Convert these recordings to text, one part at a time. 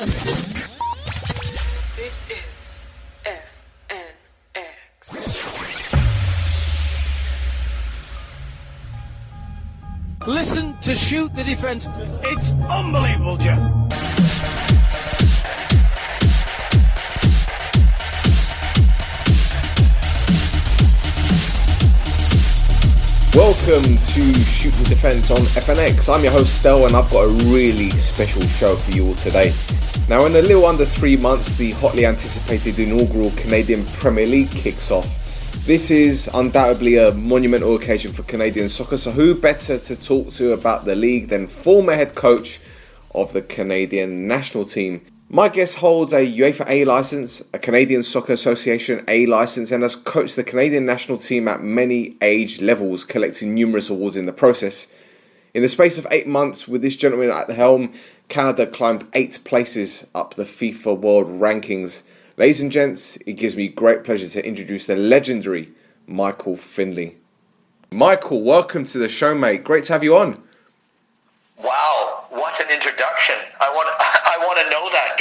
This is FNX. Listen to Shoot the Defense. It's unbelievable, Jeff. Welcome to Shoot the Defense on FNX. I'm your host Stel, and I've got a really special show for you all today. Now, in a little under 3 months, the hotly anticipated inaugural Canadian Premier League kicks off. This is undoubtedly a monumental occasion for Canadian soccer, so who better to talk to about the league than former head coach of the Canadian national team. My guest holds a UEFA A licence, a Canadian Soccer Association A licence, and has coached the Canadian national team at many age levels, collecting numerous awards in the process. In the space of 8 months, with this gentleman at the helm, Canada climbed 8 places up the FIFA World Rankings. Ladies and gents, it gives me great pleasure to introduce the legendary Michael Finley. Michael, welcome to the show, mate. Great to have you on. Wow, what an introduction! I want to know that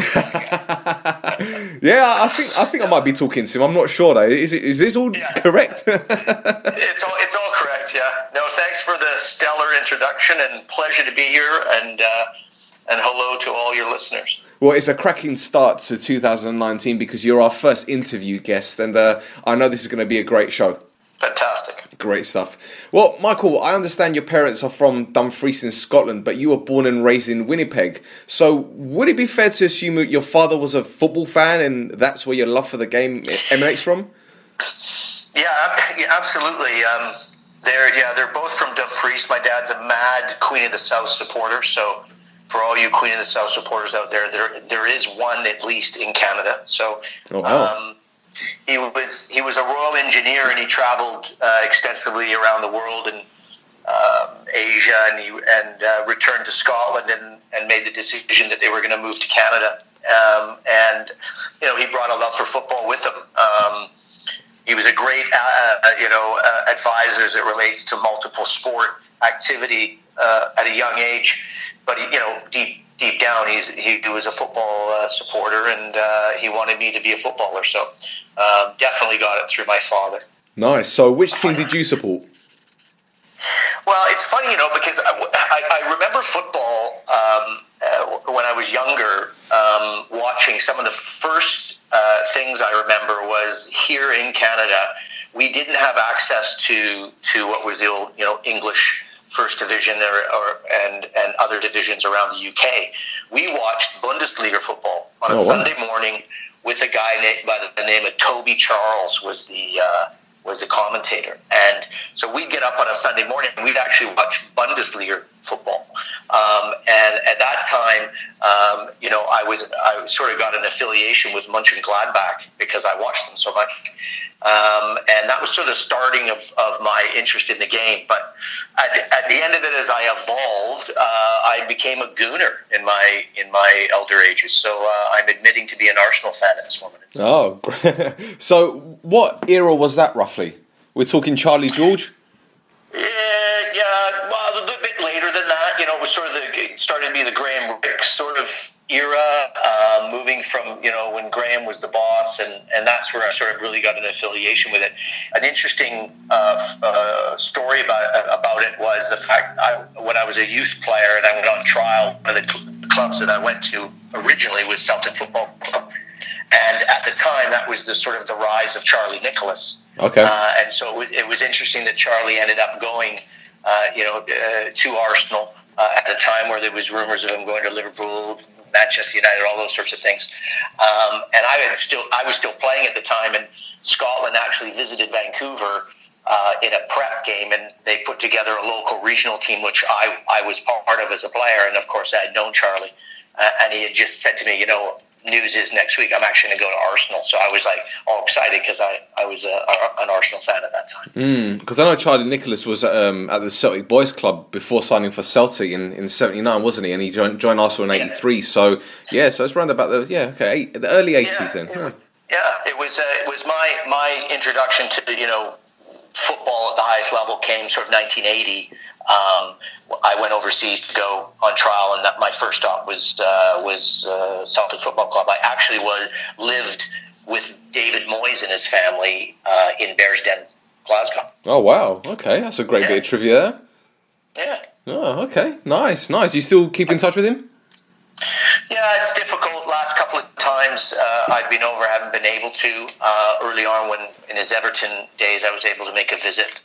guy. Yeah, I think I might be talking to him. I'm not sure though. Is this all correct? It's all correct. Yeah. No, thanks for the stellar introduction, and pleasure to be here. And hello to all your listeners. Well, it's a cracking start to 2019 because you're our first interview guest, and I know this is going to be a great show. Fantastic. Great stuff. Well, Michael, I understand your parents are from Dumfries in Scotland, but you were born and raised in Winnipeg. So would it be fair to assume that your father was a football fan and that's where your love for the game emanates from? Yeah, absolutely. They're both from Dumfries. My dad's a mad Queen of the South supporter, so for all you Queen of the South supporters out there, there is one at least in Canada. So, oh, wow. He was a Royal Engineer, and he traveled extensively around the world and Asia, and returned to Scotland and made the decision that they were going to move to Canada. And he brought a love for football with him. He was a great advisor as it relates to multiple sport activity at a young age. But deep down, he was a football supporter, and he wanted me to be a footballer. So definitely got it through my father. Nice. So which team did you support? Well, it's funny, because I remember football when I was younger, watching. Some of the first things I remember was here in Canada, we didn't have access to what was the old, English First Division and other divisions around the UK. We watched Bundesliga football on a Sunday morning with a guy by the name of Toby Charles was the commentator. And so we'd get up on a Sunday morning and we'd actually watch Bundesliga football. And at that time, I sort of got an affiliation with Mönchengladbach because I watched them so much. And that was sort of the starting of my interest in the game. But at the end of it, as I evolved, I became a Gooner in my elder ages. So I'm admitting to be an Arsenal fan at this moment. Oh, great. So what era was that roughly? We're talking Charlie George? Yeah, well, a little bit later than that. It was sort of started to be the Graham Ricks sort of era, moving from, when Graham was the boss, and that's where I sort of really got an affiliation with it. An interesting story about it was the fact when I was a youth player and I went on trial, one of the clubs that I went to originally was Celtic Football Club. And at the time, that was the sort of the rise of Charlie Nicholas. Okay. And so it was interesting that Charlie ended up going, to Arsenal at a time where there was rumors of him going to Liverpool, Manchester United, all those sorts of things. And I was still playing at the time, and Scotland actually visited Vancouver in a prep game, and they put together a local regional team, which I was part of as a player. And of course, I had known Charlie, and he had just said to me, news is next week I'm actually going to go to Arsenal. So I was like all excited because I was an Arsenal fan at that time. Because I know Charlie Nicholas was at the Celtic Boys Club before signing for Celtic in 79, wasn't he? And he joined Arsenal in 83. So so it's around about the early 80s then. It was my introduction to football at the highest level came sort of 1980 I went overseas to go on trial, and my first stop was Celtic Football Club. I actually lived with David Moyes and his family in Bearsden, Glasgow. Oh, wow. Okay, that's a great bit of trivia there. Yeah. Oh, okay. Nice. You still keep in touch with him? Yeah, it's difficult. Last couple of times I've been over, haven't been able to. Early on, when in his Everton days, I was able to make a visit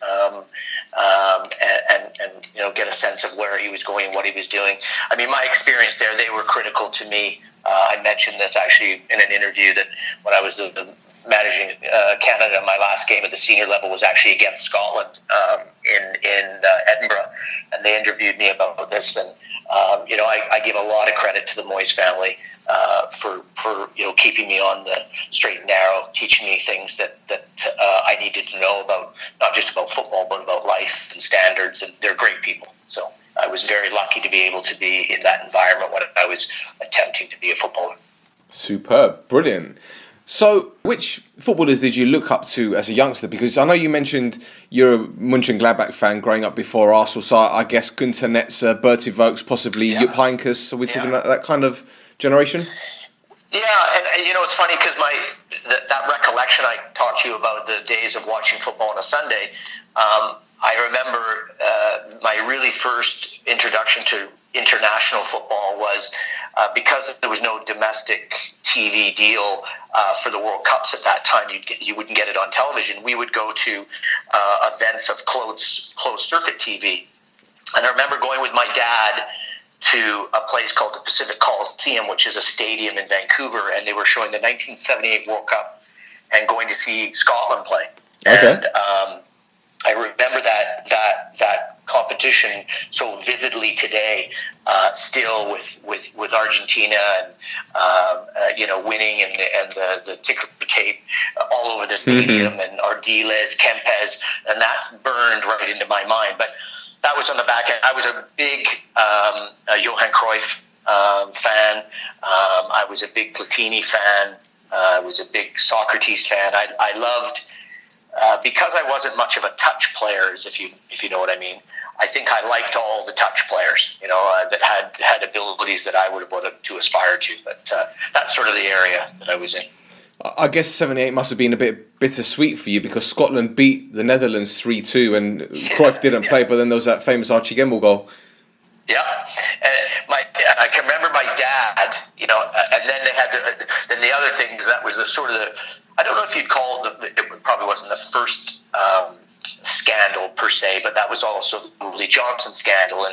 and get a sense of where he was going, what he was doing. I mean, my experience there, they were critical to me. I mentioned this actually in an interview that when I was the managing Canada, my last game at the senior level was actually against Scotland in Edinburgh, and they interviewed me about this. And I give a lot of credit to the Moyes family for keeping me on the straight and narrow, teaching me things that I needed to know about, not just about football, but about life and standards. And they're great people. So I was very lucky to be able to be in that environment when I was attempting to be a footballer. Superb, brilliant. So, which footballers did you look up to as a youngster? Because I know you mentioned you're a Mönchengladbach fan growing up before Arsenal, so I guess Günther Netzer, Bertie Vogts, possibly Jupp Heynckes. Are we talking about that kind of generation? Yeah, and it's funny because that recollection I talked to you about, the days of watching football on a Sunday, I remember my really first introduction to international football was because there was no domestic TV deal for the World Cups at that time. You wouldn't get it on television. We would go to events of closed circuit TV. And I remember going with my dad to a place called the Pacific Coliseum, which is a stadium in Vancouver, and they were showing the 1978 World Cup and going to see Scotland play. Okay. And I remember that competition so vividly today, still with Argentina and winning and the ticker tape all over the stadium and Ardiles, Kempes, and that's burned right into my mind. But that was on the back end. I was a big Johan Cruyff fan. I was a big Platini fan. I was a big Socrates fan. I loved, because I wasn't much of a touch player, if you know what I mean. I think I liked all the touch players, that had abilities that I would have wanted to aspire to. But that's sort of the area that I was in. I guess 78 must have been a bit bittersweet for you because Scotland beat the Netherlands 3-2 and Cruyff didn't play, but then there was that famous Archie Gemmill goal. Yeah, I can remember my dad, and then they had then the other thing is that was I don't know if you'd call it probably wasn't the first scandal per se, but that was also the Willie Johnson scandal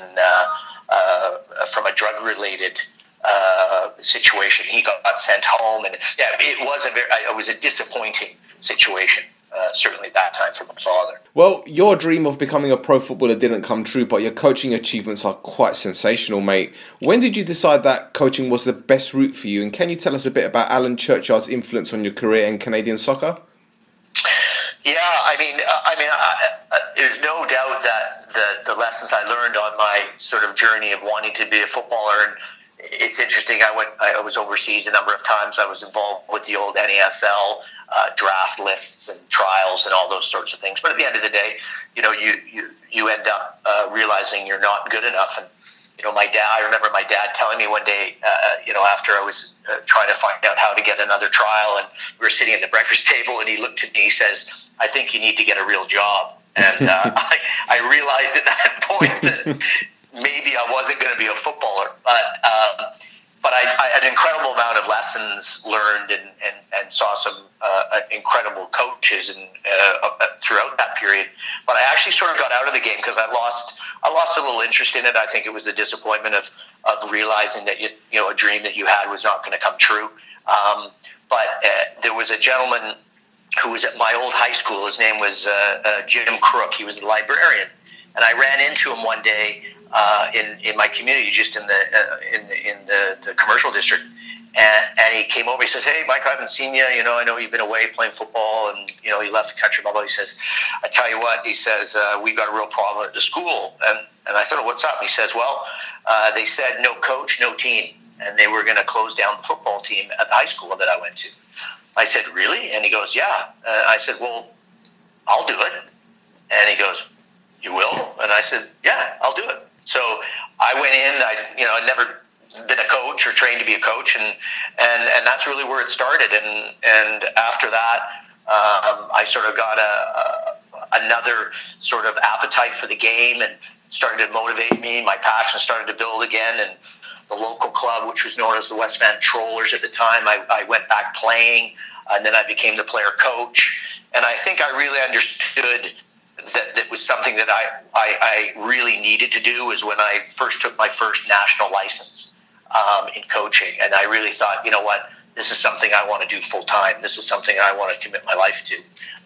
from a drug-related situation. He got sent home, and it was a disappointing situation, certainly at that time for my father. Well, your dream of becoming a pro footballer didn't come true, but your coaching achievements are quite sensational, mate. When did you decide that coaching was the best route for you, and can you tell us a bit about Alan Churchard's influence on your career in Canadian soccer? Yeah, I mean, there's no doubt that the lessons I learned on my sort of journey of wanting to be a footballer, and it's interesting. I was overseas a number of times. I was involved with the old NASL draft lists and trials and all those sorts of things. But at the end of the day, you end up realizing you're not good enough. And I remember my dad telling me one day, after I was trying to find out how to get another trial, and we were sitting at the breakfast table, and he looked at me. He says, "I think you need to get a real job." And I realized at that point that maybe I wasn't going to be a footballer, but I had an incredible amount of lessons learned and saw some incredible coaches and throughout that period. But I actually sort of got out of the game because I lost a little interest in it. I think it was the disappointment of realizing that a dream that you had was not going to come true. But there was a gentleman who was at my old high school. His name was Jim Crook. He was the librarian, and I ran into him one day in my community, just in the commercial district, and he came over. He says, "Hey, Mike, I haven't seen you. I know you've been away playing football, and you left the country, blah blah." He says, "I tell you what," he says, "we've got a real problem at the school." And I said, "What's up?" And he says, "Well, they said no coach, no team, and they were going to close down the football team at the high school that I went to." I said, "Really?" And he goes, "Yeah." I said, "Well, I'll do it." And he goes, you will? And I said, yeah, I'll do it. So I went in. I'd never been a coach or trained to be a coach, and that's really where it started. And after that, I sort of got another sort of appetite for the game, and started to motivate me. My passion started to build again, and the local club, which was known as the West Van Trollers at the time, I went back playing, and then I became the player coach. And I think I really understood that was something that I really needed to do, is when I first took my first national license in coaching. And I really thought, you know what, this is something I want to do full time. This is something I want to commit my life to.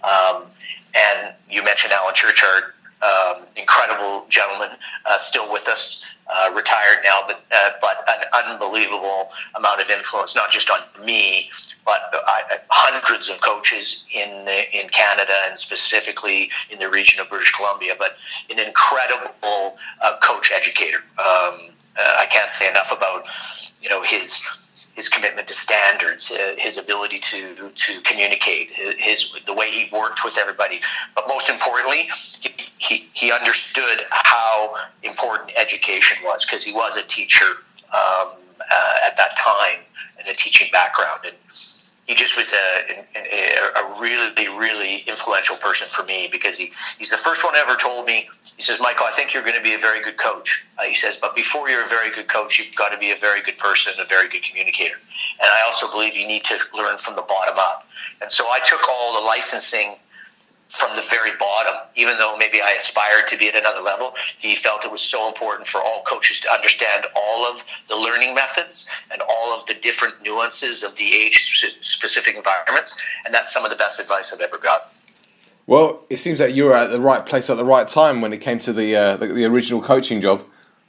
And you mentioned Alan Churchard, incredible gentleman, still with us, retired now, but an unbelievable amount of influence, not just on me, but hundreds of coaches in Canada, and specifically in the region of British Columbia. But an incredible coach educator. I can't say enough about his commitment to standards, his ability to communicate, the way he worked with everybody. But most importantly, he understood how important education was, because he was a teacher at that time, and a teaching background. And he just was a really, really influential person for me, because he's the first one ever told me, he says, Michael, I think you're going to be a very good coach. He says, but before you're a very good coach, you've got to be a very good person, a very good communicator. And I also believe you need to learn from the bottom up. And so I took all the licensing from the very bottom, even though maybe I aspired to be at another level. He felt it was so important for all coaches to understand all of the learning methods and all of the different nuances of the age-specific environments. And that's some of the best advice I've ever got. Well, it seems that you were at the right place at the right time when it came to the original coaching job.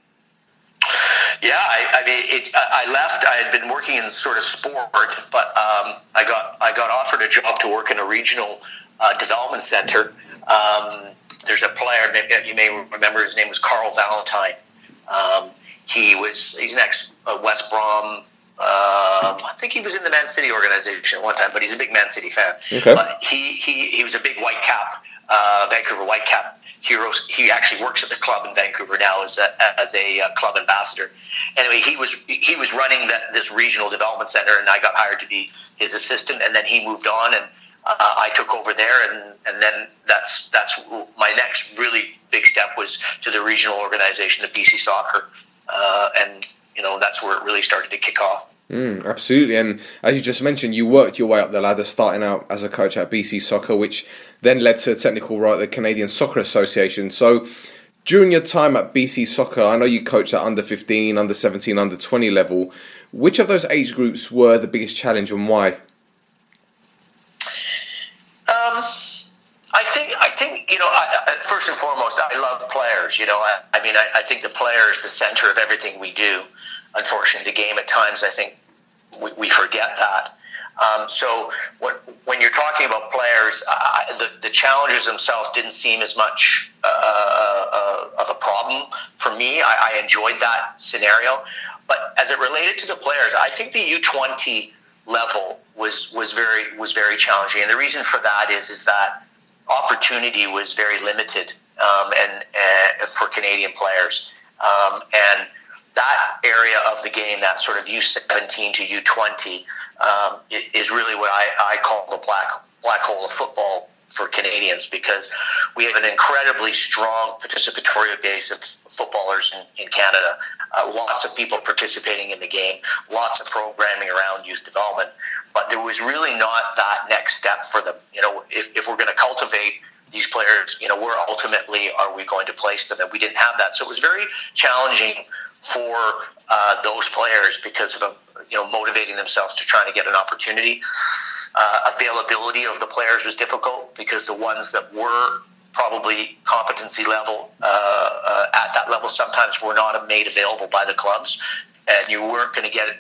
Yeah, I left. I had been working in sort of sport, but I got offered a job to work in a regional development center. There's a player, you may remember, his name was Carl Valentine. He's an ex-West Brom. I think he was in the Man City organization at one time, but he's a big Man City fan. Okay. But he was a big Whitecap, Vancouver Whitecap hero. He actually works at the club in Vancouver now as a club ambassador. Anyway, he was running this regional development center, and I got hired to be his assistant, and then he moved on, and I took over there, and then that's my next really big step was to the regional organization of BC Soccer, and that's where it really started to kick off. Absolutely, and as you just mentioned, you worked your way up the ladder, starting out as a coach at BC Soccer, which then led to a technical role at the Canadian Soccer Association. So during your time at BC Soccer, I know you coached at under 15, under 17, under 20 level. Which of those age groups were the biggest challenge, and why? I think first and foremost, I love players. I think the player is the center of everything we do. Unfortunately, the game at times, I think we forget that. So when you're talking about players, the challenges themselves didn't seem as much of a problem for me. I enjoyed that scenario. But as it related to the players, I think the U20 level was very challenging. And the reason for that is that opportunity was very limited and for Canadian players. And that area of the game, that sort of U17 to U20, is really what I call the black hole of football for Canadians, because we have an incredibly strong participatory base of footballers in Canada. Lots of people participating in the game, lots of programming around youth development, but there was really not that next step for them. If we're going to cultivate these players, where ultimately are we going to place them? And we didn't have that. So it was very challenging for those players because of motivating themselves to trying to get an opportunity. Availability of the players was difficult because the ones that were probably competency level at that level sometimes were not made available by the clubs, and you weren't going to get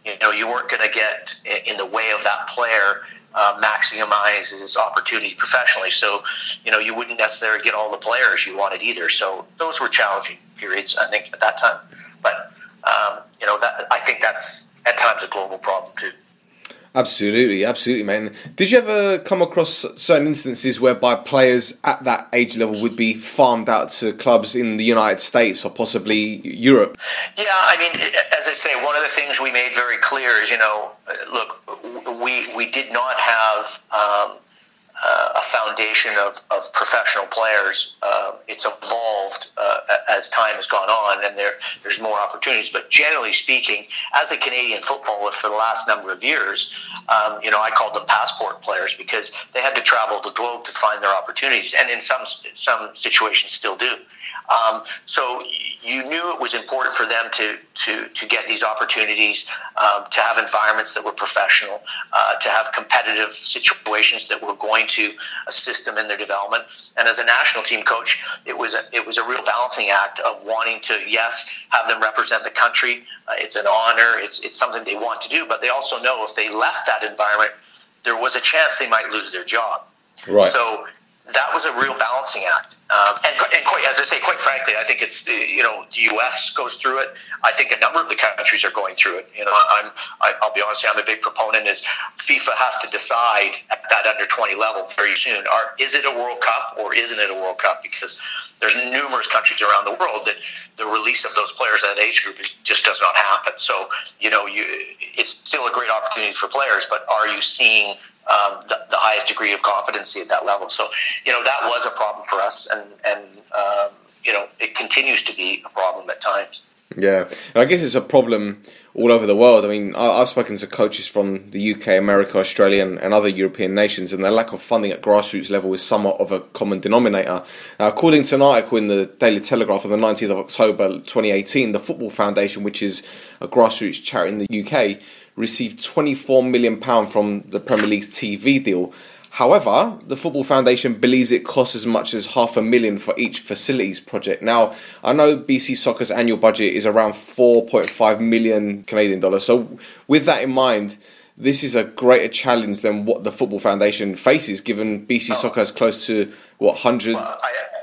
in the way of that player maximize his opportunity professionally. So you wouldn't necessarily get all the players you wanted either. So those were challenging periods, I think, at that time. But I think that's at times a global problem too. Absolutely, man. Did you ever come across certain instances whereby players at that age level would be farmed out to clubs in the United States or possibly Europe? Yeah, I mean, as I say, one of the things we made very clear is, look, we did not have a foundation of professional players. It's evolved as time has gone on, and there's more opportunities. But generally speaking, as a Canadian footballer for the last number of years, I called them passport players because they had to travel the globe to find their opportunities, and in some situations still do. So you knew it was important for them to get these opportunities, to have environments that were professional, to have competitive situations that were going to assist them in their development. And as a national team coach, it was a real balancing act of wanting to, yes, have them represent the country. It's an honor. It's something they want to do, but they also know if they left that environment, there was a chance they might lose their job. Right. So that was a real balancing act. And quite, as I say, quite frankly, I think it's, the U.S. goes through it. I think a number of the countries are going through it. I'll be honest, I'm a big proponent is FIFA has to decide at that under 20 level very soon. Is it a World Cup or isn't it a World Cup? Because there's numerous countries around the world that the release of those players at that age group just does not happen. So, it's still a great opportunity for players, but are you seeing the highest degree of competency at that level? So, that was a problem for us, and it continues to be a problem at times. Yeah, and I guess it's a problem all over the world. I mean, I've spoken to coaches from the UK, America, Australia, and other European nations, and the lack of funding at grassroots level is somewhat of a common denominator. According to an article in the Daily Telegraph on the 19th of October 2018, the Football Foundation, which is a grassroots charity in the UK, received £24 million from the Premier League's TV deal. However, the Football Foundation believes it costs as much as $500,000 for each facilities project. Now, I know BC Soccer's annual budget is around 4.5 million Canadian dollars. So with that in mind, this is a greater challenge than what the Football Foundation faces, given BC Soccer is close to, 100... Well,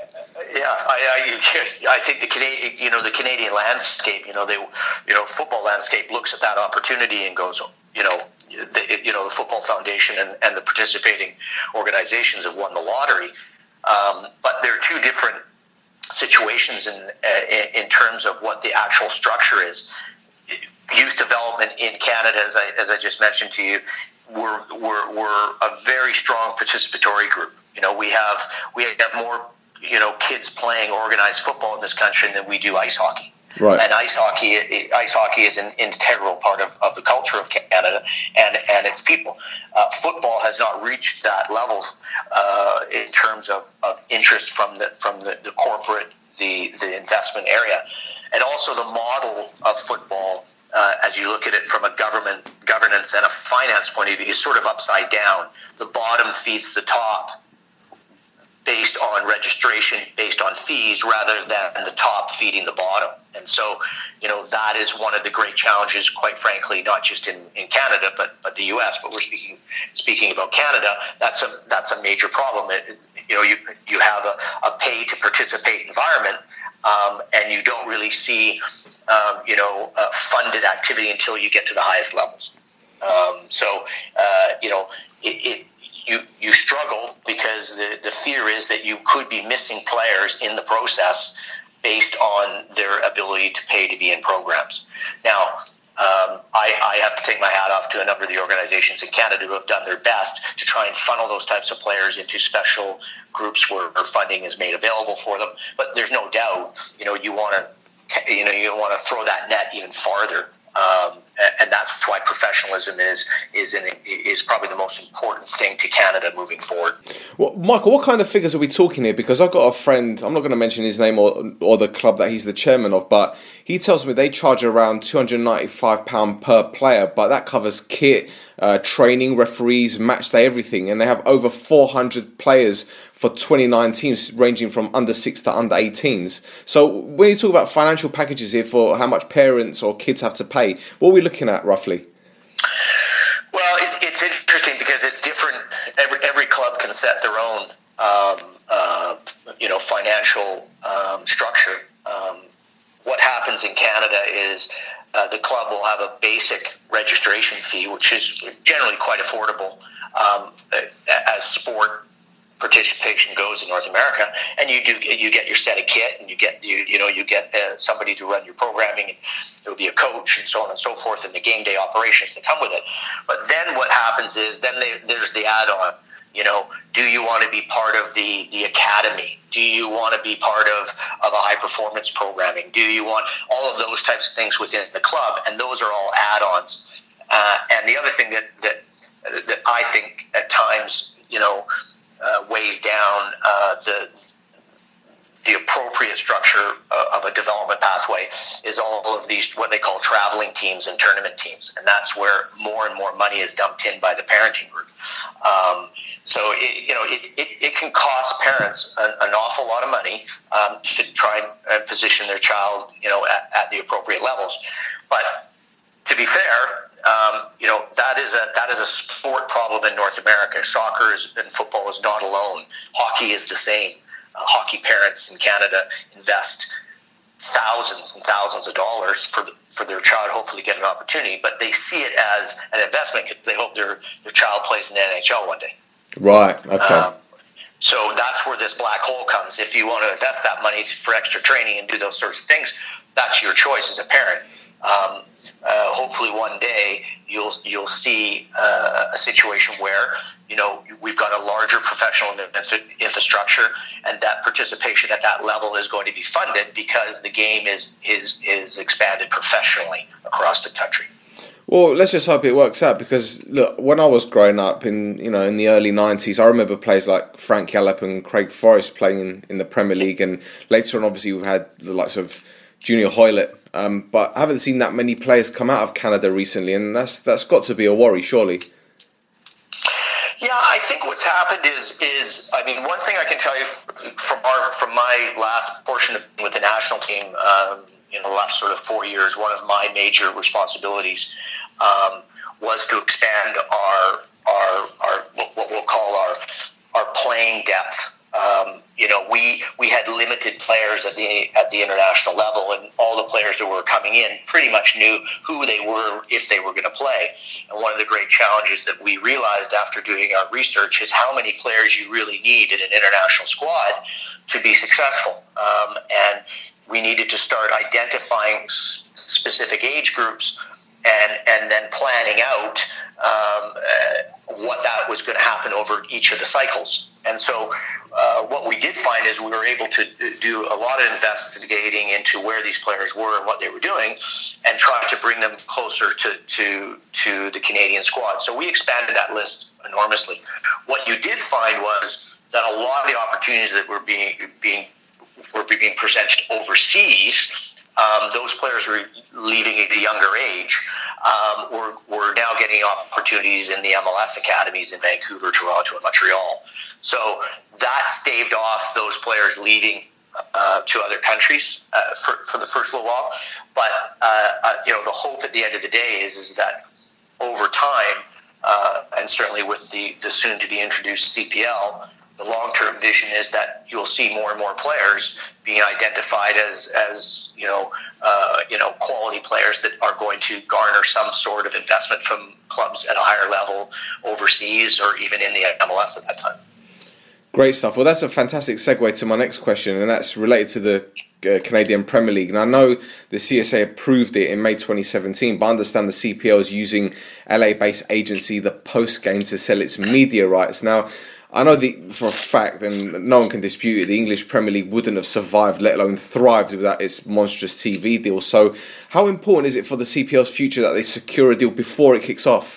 I think the Canadian landscape, football landscape looks at that opportunity and goes, the Football Foundation and the participating organizations have won the lottery. But there are two different situations in terms of what the actual structure is. Youth development in Canada, as I just mentioned to you, we're a very strong participatory group. We have more kids playing organized football in this country than we do ice hockey. Right. And ice hockey is an integral part of the culture of Canada and its people. Football has not reached that level in terms of interest from the corporate, the investment area. And also the model of football, as you look at it from a governance and a finance point of view, is sort of upside down. The bottom feeds the top, based on registration, based on fees, rather than the top feeding the bottom. And so, that is one of the great challenges, quite frankly, not just in Canada, but the U.S., but we're speaking about Canada. That's a major problem. You have a pay to participate environment, and you don't really see, funded activity until you get to the highest levels. You struggle because the fear is that you could be missing players in the process based on their ability to pay to be in programs. Now, I have to take my hat off to a number of the organizations in Canada who have done their best to try and funnel those types of players into special groups where funding is made available for them. But there's no doubt, you want to throw that net even farther. And that's why professionalism is probably the most important thing to Canada moving forward. Well, Michael, what kind of figures are we talking here? Because I've got a friend, I'm not going to mention his name or the club that he's the chairman of, but he tells me they charge around £295 per player, but that covers kit, training, referees, match day, everything. And they have over 400 players for 29 teams, ranging from under 6 to under 18s. So when you talk about financial packages here for how much parents or kids have to pay, what are we looking at roughly? Well, it's interesting because it's different. Every club can set their own, financial structure. What happens in Canada is the club will have a basic registration fee, which is generally quite affordable as sport participation goes in North America, and you get your set of kit, and you get somebody to run your programming, and there'll be a coach and so on and so forth, and the game day operations that come with it. But then what happens is there's the add-on. Do you want to be part of the academy? Do you want to be part of a high performance programming? Do you want all of those types of things within the club? And those are all add-ons. And the other thing that I think at times weighs down the appropriate structure of a development pathway is all of these what they call traveling teams and tournament teams, and that's where more and more money is dumped in by the parenting group. So it can cost parents an awful lot of money to try and position their child at the appropriate levels. But to be fair, that is a sport problem in North America. Soccer and football is not alone. Hockey is the same. Hockey parents in Canada invest thousands and thousands of dollars for their child, hopefully get an opportunity, but they see it as an investment because they hope their child plays in the NHL one day. Right, okay. So that's where this black hole comes. If you want to invest that money for extra training and do those sorts of things, that's your choice as a parent. Hopefully one day you'll see a situation where we've got a larger professional infrastructure, and that participation at that level is going to be funded because the game is expanded professionally across the country. Well, let's just hope it works out, because look, when I was growing up in the early 90s, I remember players like Frank Yallop and Craig Forrest playing in the Premier League, and later on obviously we've had the likes of Junior Hoylett, but I haven't seen that many players come out of Canada recently, and that's got to be a worry, surely. Yeah, I think what's happened is one thing I can tell you from my last portion with the national team, the last sort of 4 years, one of my major responsibilities was to expand our what we'll call our playing depth. We had limited players at the international level, and all the players that were coming in pretty much knew who they were if they were going to play. And one of the great challenges that we realized after doing our research is how many players you really need in an international squad to be successful. And we needed to start identifying specific age groups and then planning out what that was going to happen over each of the cycles. And so what we did find is we were able to do a lot of investigating into where these players were and what they were doing, and try to bring them closer to the Canadian squad. So we expanded that list enormously. What you did find was that a lot of the opportunities that were being presented overseas, those players were leaving at a younger age. We're now getting opportunities in the MLS academies in Vancouver, Toronto, and Montreal. So that staved off those players leaving to other countries for the first little while. But the hope at the end of the day is that over time, and certainly with the soon to be introduced CPL, the long-term vision is that you'll see more and more players being identified as quality players that are going to garner some sort of investment from clubs at a higher level overseas or even in the MLS at that time. Great stuff. Well, that's a fantastic segue to my next question, and that's related to the Canadian Premier League. And I know the CSA approved it in May 2017, but I understand the CPL is using LA-based agency The Post Game to sell its media rights. Now, I know for a fact, and no one can dispute it, the English Premier League wouldn't have survived, let alone thrived, without its monstrous TV deal. So how important is it for the CPL's future that they secure a deal before it kicks off?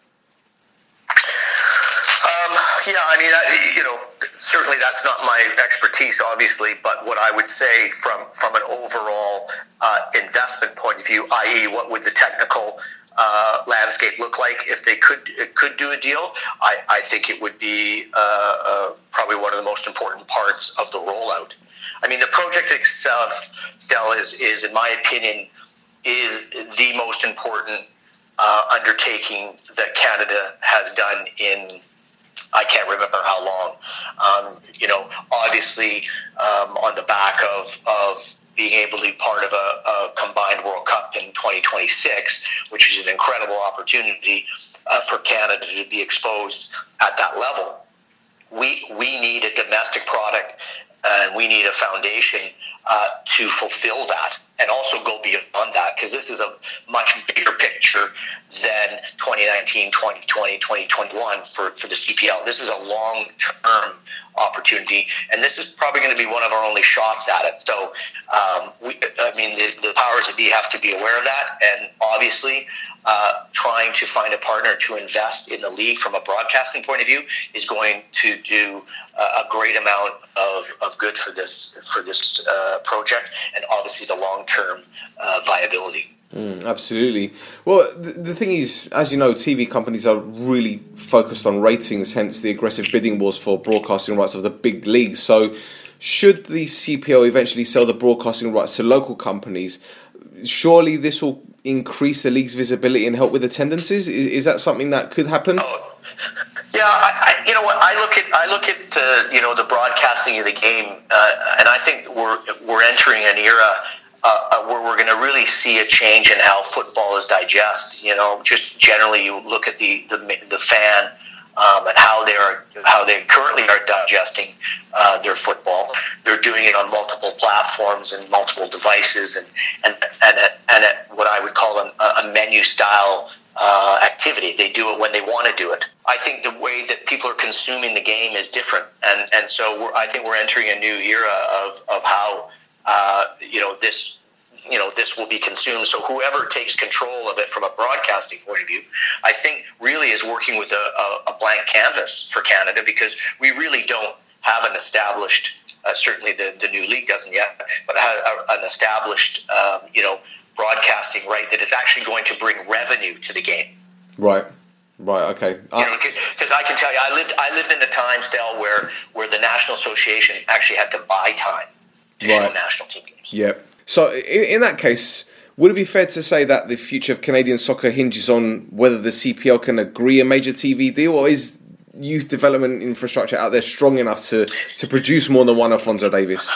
Certainly that's not my expertise, obviously, but what I would say from an overall investment point of view, i.e. what would the technical landscape look like if they could do a deal, I think it would be probably one of the most important parts of the rollout. I mean, the project itself, Stella, is in my opinion, is the most important undertaking that Canada has done in I can't remember how long. Obviously, on the back of being able to be part of a combined World Cup in 2026, which is an incredible opportunity for Canada to be exposed at that level. We need a domestic product, and we need a foundation to fulfill that, and also go beyond that, because this is a much bigger picture than 2019, 2020, 2021 for the CPL. This is a long-term opportunity, and this is probably going to be one of our only shots at it. So, the powers that be have to be aware of that, and obviously trying to find a partner to invest in the league from a broadcasting point of view is going to do a great amount of good for this project, and obviously the long-term viability. Absolutely. Well, the thing is, as you know, TV companies are really focused on ratings, hence the aggressive bidding wars for broadcasting rights of the big leagues. So should the CPL eventually sell the broadcasting rights to local companies, surely this will increase the league's visibility and help with attendances? Is that something that could happen? Oh, yeah, you know what? I look at the broadcasting of the game, and I think we're entering an era where we're going to really see a change in how football is digested. You know, just generally, you look at the fan and how they currently are digesting their football. They're doing it on multiple platforms and multiple devices, and at what I would call a menu style activity. They do it when they want to do it. I think the way that people are consuming the game is different, and so I think we're entering a new era of how this will be consumed. So whoever takes control of it from a broadcasting point of view, I think really is working with a blank canvas for Canada, because we really don't have an established, certainly the new league doesn't yet, but an established, broadcasting right that is actually going to bring revenue to the game. Right, okay. Because I can tell you, I lived in a time, Stel, where the National Association actually had to buy time to show national team games. Yeah. So in that case, would it be fair to say that the future of Canadian soccer hinges on whether the CPL can agree a major TV deal, or is youth development infrastructure out there strong enough to produce more than one Alphonso Davies?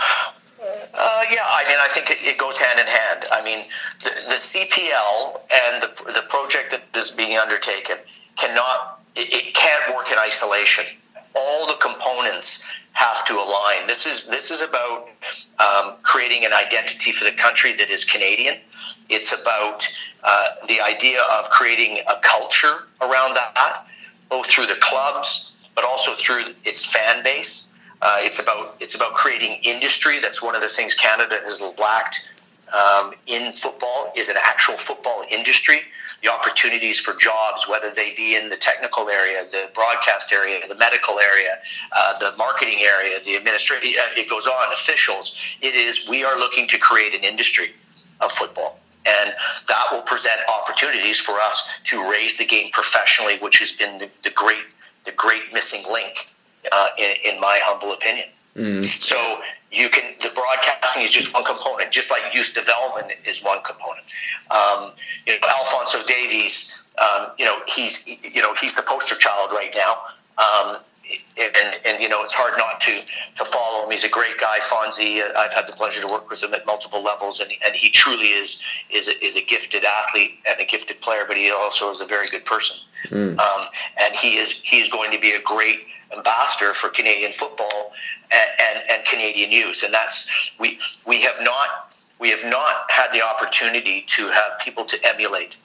I think it goes hand in hand. I mean, the CPL and the project that is being undertaken can't work in isolation. All the components have to align. This is about creating an identity for the country that is Canadian. It's about the idea of creating a culture around that, both through the clubs, but also through its fan base. It's about creating industry. That's one of the things Canada has lacked in football, is an actual football industry. The opportunities for jobs, whether they be in the technical area, the broadcast area, the medical area, the marketing area, the administrative, it goes on, officials. We are looking to create an industry of football. And that will present opportunities for us to raise the game professionally, which has been the great missing link, in my humble opinion. So the broadcasting is just one component, just like youth development is one component. Alphonso Davies, he's the poster child right now. And it's hard not to follow him. He's a great guy, Fonzie. I've had the pleasure to work with him at multiple levels, and he truly is a gifted athlete and a gifted player, but he also is a very good person. And he is going to be a great ambassador for Canadian football and Canadian youth. And that's we have not had the opportunity to have people to emulate.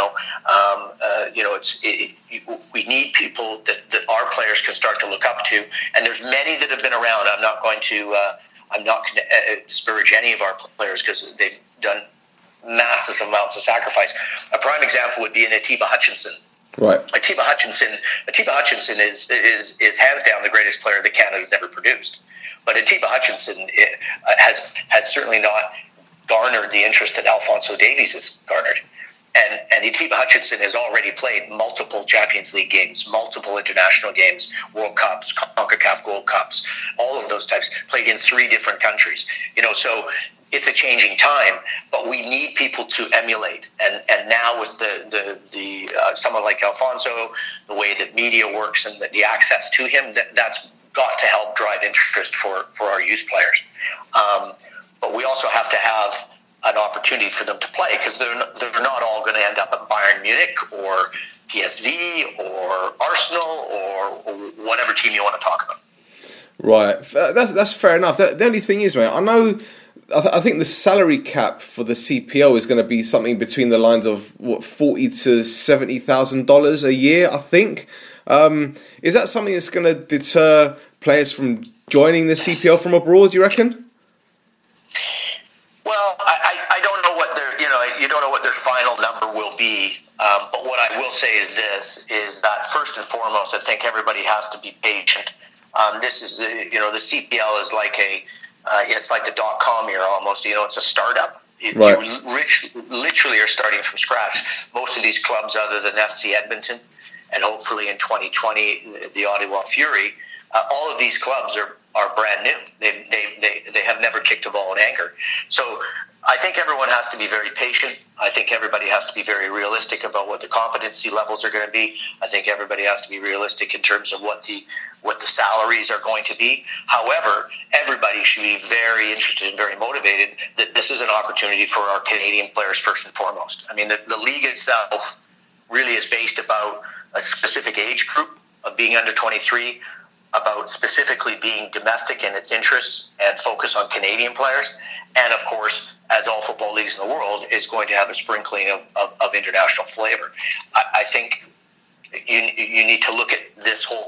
We need people that our players can start to look up to, and there's many that have been around. I'm not going to disparage any of our players, because they've done massive amounts of sacrifice. A prime example would be Atiba Hutchinson. Right. Atiba Hutchinson is hands down the greatest player that Canada's ever produced. But Atiba Hutchinson has certainly not garnered the interest that Alphonso Davies has garnered. And Atiba Hutchinson has already played multiple Champions League games, multiple international games, World Cups, CONCACAF Gold Cups, all of those types, played in 3 different countries. So it's a changing time, but we need people to emulate. And now with the someone like Alphonso, the way that media works and the access to him, that's got to help drive interest for our youth players. but we also have to have an opportunity for them to play, because they're not all going to end up at Bayern Munich or PSV or Arsenal or whatever team you want to talk about. Right, that's fair enough. The only thing is, mate, I think the salary cap for the CPL is going to be something between the lines of $40,000 to $70,000 a year, I think. Is that something that's going to deter players from joining the CPL from abroad, do you reckon? Well, I don't know what you don't know what their final number will be. But what I will say is this: is that first and foremost, I think everybody has to be patient. This is the CPL is like it's like the .com era almost. It's a startup. Right. You literally are starting from scratch. Most of these clubs, other than FC Edmonton, and hopefully in 2020 the Ottawa Fury, all of these clubs are brand new. They have never kicked a ball in anger. So I think everyone has to be very patient. I think everybody has to be very realistic about what the competency levels are going to be. I think everybody has to be realistic in terms of what the salaries are going to be. However, everybody should be very interested and very motivated that this is an opportunity for our Canadian players first and foremost. I mean, the league itself really is based about a specific age group of being under 23, about specifically being domestic in its interests and focus on Canadian players. And of course, as all football leagues in the world, is going to have a sprinkling of international flavor. I think you need to look at this whole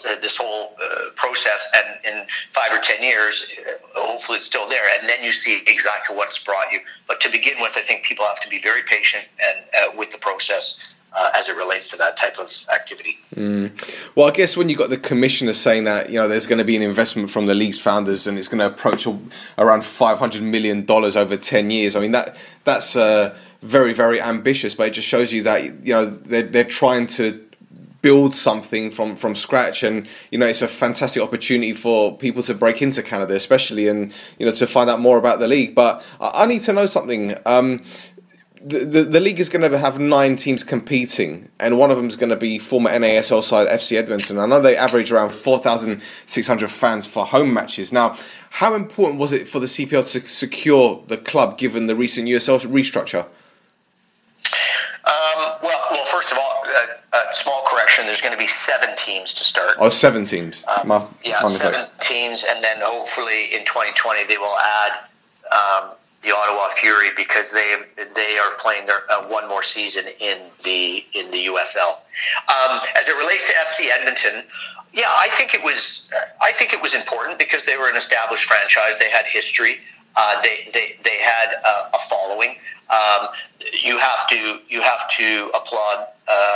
process, and in 5 or 10 years, hopefully it's still there, and then you see exactly what it's brought you. But to begin with, I think people have to be very patient and with the process as it relates to that type of activity. Well, I guess when you got the commissioner saying that there's going to be an investment from the league's founders and it's going to approach around $500 million over 10 years. I mean that's very, very ambitious, but it just shows you that they're trying to build something from scratch, and it's a fantastic opportunity for people to break into Canada, especially, and to find out more about the league. But I need to know something. The league is going to have 9 teams competing, and one of them is going to be former NASL side FC Edmonton. I know they average around 4,600 fans for home matches. Now, how important was it for the CPL to secure the club given the recent USL restructure? Well, first of all, a small correction. There's going to be 7 teams to start. Oh, 7 teams. 7 teams, and then hopefully in 2020 they will add the Ottawa Fury, because they are playing their one more season in the USL. As it relates to FC Edmonton, I think it was important because they were an established franchise. They had history. They had a following. You have to applaud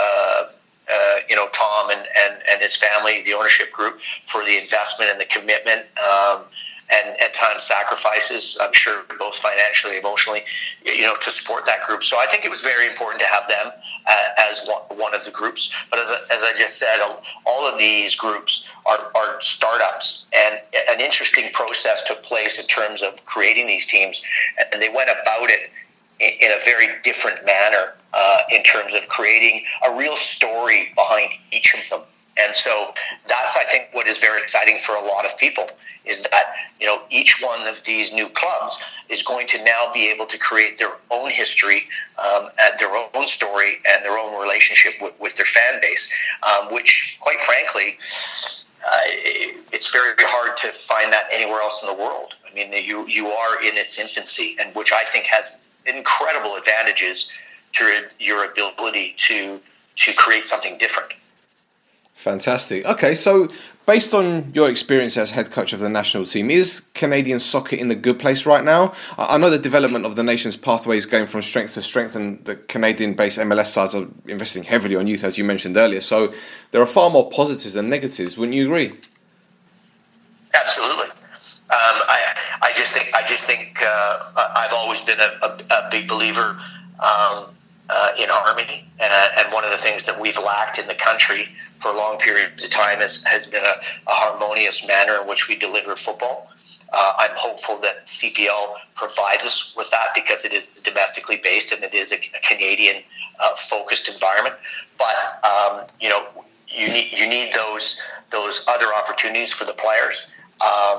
Tom and his family, the ownership group, for the investment and the commitment. And at times sacrifices, I'm sure, both financially, emotionally, to support that group. So I think it was very important to have them as one of the groups. But as I just said, all of these groups are startups, and an interesting process took place in terms of creating these teams, and they went about it in a very different manner in terms of creating a real story behind each of them. And so that's, I think, what is very exciting for a lot of people, is that each one of these new clubs is going to now be able to create their own history, and their own story, and their own relationship with their fan base, which, quite frankly, it's very hard to find that anywhere else in the world. I mean, you are in its infancy, and which I think has incredible advantages to your ability to create something different. Fantastic. Okay, so based on your experience as head coach of the national team, is Canadian soccer in a good place right now? I know the development of the nation's pathway is going from strength to strength, and the Canadian-based MLS sides are investing heavily on youth, as you mentioned earlier. So there are far more positives than negatives. Wouldn't you agree? Absolutely. I just think I've always been a big believer in harmony, and one of the things that we've lacked in the country for long periods of time has been a harmonious manner in which we deliver football. I'm hopeful that CPL provides us with that, because it is domestically based and it is a Canadian focused environment. But you need those other opportunities for the players.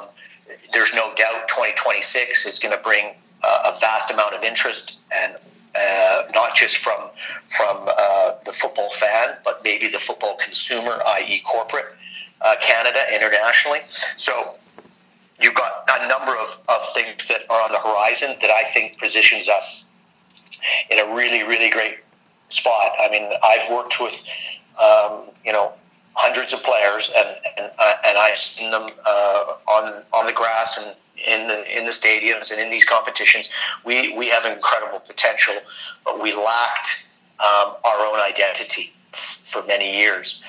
there's no doubt 2026 is going to bring a vast amount of interest, and not just from the football fan, but maybe the football consumer, i.e. corporate Canada internationally. So you've got a number of things that are on the horizon that I think positions us in a really, really great spot. I mean, I've worked with, hundreds of players, and I've seen them on the grass and in the stadiums and in these competitions. We have incredible potential, but we lacked our own identity for many years.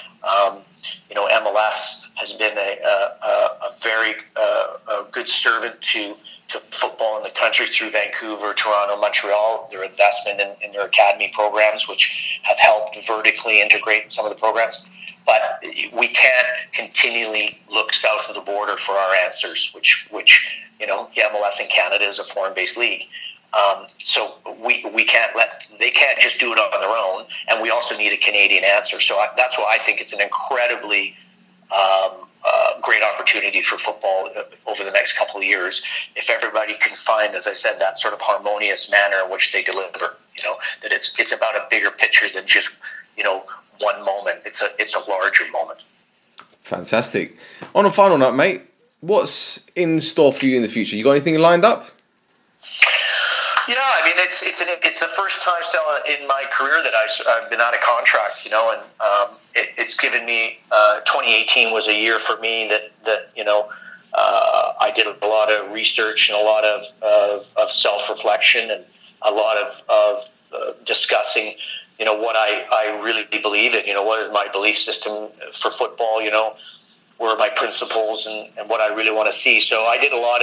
MLS has been a very good servant to football in the country through Vancouver, Toronto, Montreal. Their investment in their academy programs, which have helped vertically integrate some of the programs. But we can't continually look south of the border for our answers, which the MLS in Canada is a foreign-based league. So we can't they can't just do it on their own, and we also need a Canadian answer. So that's why I think it's an incredibly great opportunity for football over the next couple of years, if everybody can find, as I said, that sort of harmonious manner in which they deliver. That it's about a bigger picture than just one moment. It's a larger moment. Fantastic. On a final note, mate, what's in store for you in the future? You got anything lined up? Yeah, I mean, it's the first time still in my career that I've been out of contract, and it's given me, 2018 was a year for me that I did a lot of research and a lot of self-reflection and a lot of discussing, what I really believe in, what is my belief system for football, where are my principles and what I really want to see. So I did a lot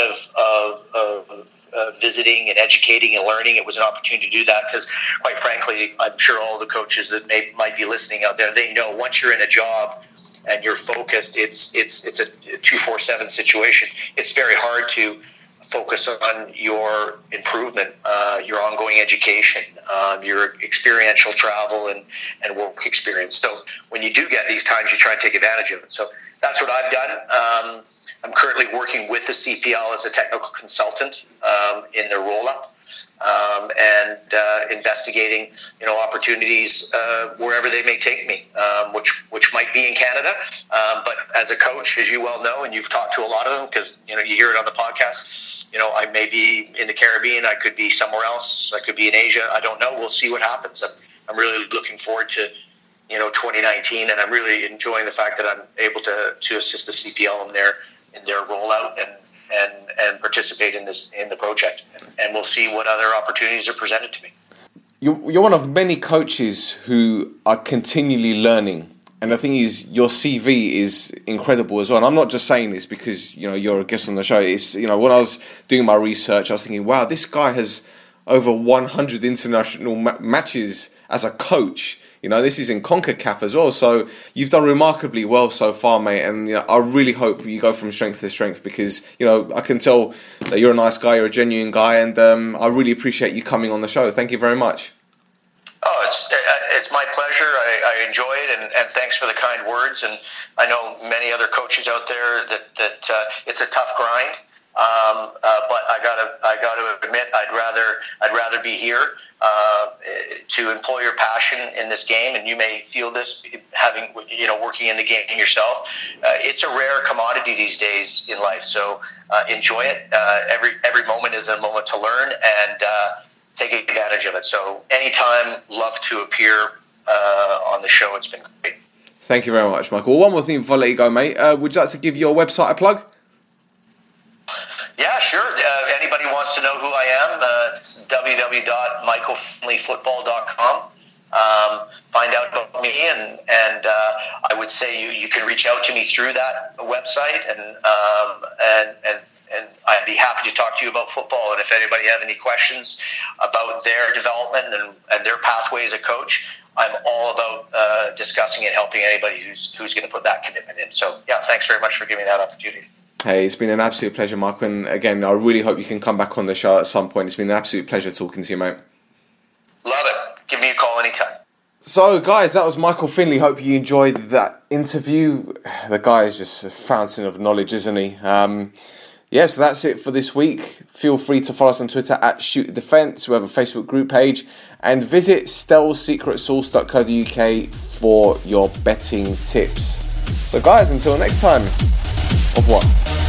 of visiting and educating and learning. It was an opportunity to do that because, quite frankly, I'm sure all the coaches that might be listening out there, they know once you're in a job and you're focused, it's a 24/7 situation. It's very hard to focus on your improvement, your ongoing education, your experiential travel and work experience. So when you do get these times, you try and take advantage of it. So that's what I've done. I'm currently working with the CPL as a technical consultant in their roll-up and investigating, opportunities wherever they may take me, which might be in Canada. But as a coach, as you well know, and you've talked to a lot of them because you hear it on the podcast. I may be in the Caribbean. I could be somewhere else. I could be in Asia. I don't know. We'll see what happens. I'm really looking forward to 2019, and I'm really enjoying the fact that I'm able to assist the CPL in their rollout and participate in the project, and we'll see what other opportunities are presented to me. You're one of many coaches who are continually learning, and the thing is, your CV is incredible as well. And I'm not just saying this because you're a guest on the show. It's when I was doing my research, I was thinking, wow, this guy has over 100 international matches as a coach. This is in CONCACAF as well. So you've done remarkably well so far, mate. And I really hope you go from strength to strength because, I can tell that you're a nice guy, you're a genuine guy. And I really appreciate you coming on the show. Thank you very much. Oh, it's my pleasure. I enjoy it. And thanks for the kind words. And I know many other coaches out there that it's a tough grind. But I gotta admit, I'd rather be here to employ your passion in this game, and you may feel this having working in the game yourself. It's a rare commodity these days in life, so enjoy it. Every moment is a moment to learn and take advantage of it. So anytime, love to appear on the show. It's been great. Thank you very much, Michael. One more thing before I let you go, mate. Would you like to give your website a plug? Yeah, sure. Anybody wants to know who I am, www.michaelfinleyfootball.com. Find out about me, and I would say you can reach out to me through that website, and I'd be happy to talk to you about football. And if anybody has any questions about their development and their pathway as a coach, I'm all about discussing and helping anybody who's going to put that commitment in. So, yeah, thanks very much for giving me that opportunity. Hey, it's been an absolute pleasure, Michael. And again, I really hope you can come back on the show at some point. It's been an absolute pleasure talking to you, mate. Love it. Give me a call anytime. So, guys, that was Michael Finley. Hope you enjoyed that interview. The guy is just a fountain of knowledge, isn't he? Yeah, so that's it for this week. Feel free to follow us on Twitter at Shoot the Defence. We have a Facebook group page. And visit stellsecretsauce.co.uk for your betting tips. So guys, until next time, au revoir.